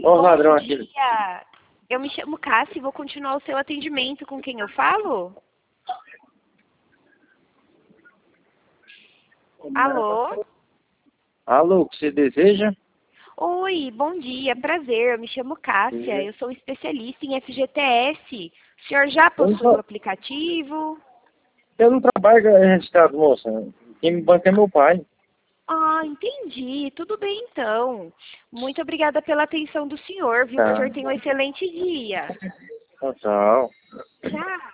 Ó, os ladrão Bom aqui. dia. Eu me chamo Cássia e vou continuar o seu atendimento. Com quem eu falo? Alô? Alô, o que você deseja? Oi, bom dia, prazer. Eu me chamo Cássia. Eu sou especialista em FGTS. O senhor já Eu não, possui o aplicativo? eu não trabalho registrado, moça. Quem me banca é meu pai. Ah, entendi. Tudo bem, então. Muito obrigada pela atenção do senhor, viu? Que o Tá. senhor tenha um excelente dia. Tchau, tchau. Tchau.